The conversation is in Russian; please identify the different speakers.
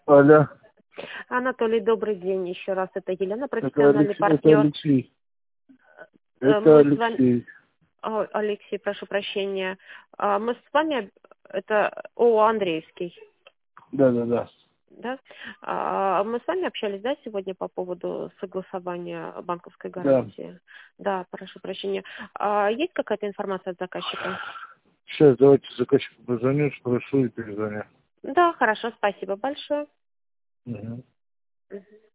Speaker 1: Алло,
Speaker 2: Анатолий, добрый день еще раз. Это Елена,
Speaker 1: это
Speaker 2: профессиональный
Speaker 1: Алексей.
Speaker 2: партнер.
Speaker 1: Это
Speaker 2: Мы с вами...
Speaker 1: Алексей.
Speaker 2: Алексей, прошу прощения. Мы с вами... Это ООО «Андреевский».
Speaker 1: Да.
Speaker 2: Да? Мы с вами общались, да, сегодня по поводу согласования банковской
Speaker 1: Да.
Speaker 2: гарантии? Да, прошу прощения. Есть какая-то информация от заказчика?
Speaker 1: Сейчас давайте заказчику позвоню, спрошу и перезвоню.
Speaker 2: Да, хорошо, спасибо большое.
Speaker 1: Мгм.
Speaker 2: Мгм.